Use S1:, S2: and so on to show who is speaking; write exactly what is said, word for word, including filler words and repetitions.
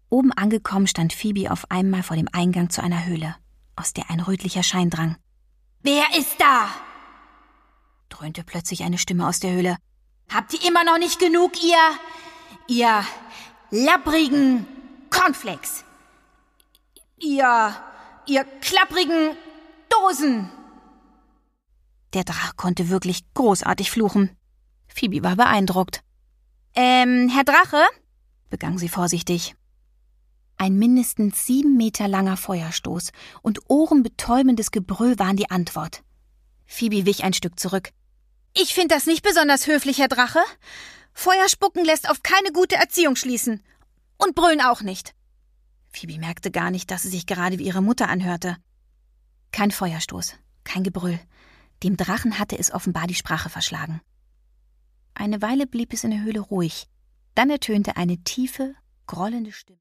S1: Oben angekommen stand Phoebe auf einmal vor dem Eingang zu einer Höhle, aus der ein rötlicher Schein drang.
S2: »Wer ist da?«
S1: dröhnte plötzlich eine Stimme aus der Höhle.
S2: »Habt ihr immer noch nicht genug, ihr... ihr labbrigen Cornflakes? Ihr... ihr klapprigen Dosen?«
S1: Der Drache konnte wirklich großartig fluchen. Phoebe war beeindruckt. »Ähm, Herr Drache?« begann sie vorsichtig. Ein mindestens sieben Meter langer Feuerstoß und ohrenbetäubendes Gebrüll waren die Antwort. Phoebe wich ein Stück zurück.
S3: »Ich finde das nicht besonders höflich, Herr Drache. Feuer spucken lässt auf keine gute Erziehung schließen. Und brüllen auch nicht.«
S1: Phoebe merkte gar nicht, dass sie sich gerade wie ihre Mutter anhörte. Kein Feuerstoß, kein Gebrüll. Dem Drachen hatte es offenbar die Sprache verschlagen. Eine Weile blieb es in der Höhle ruhig. Dann ertönte eine tiefe, grollende Stimme.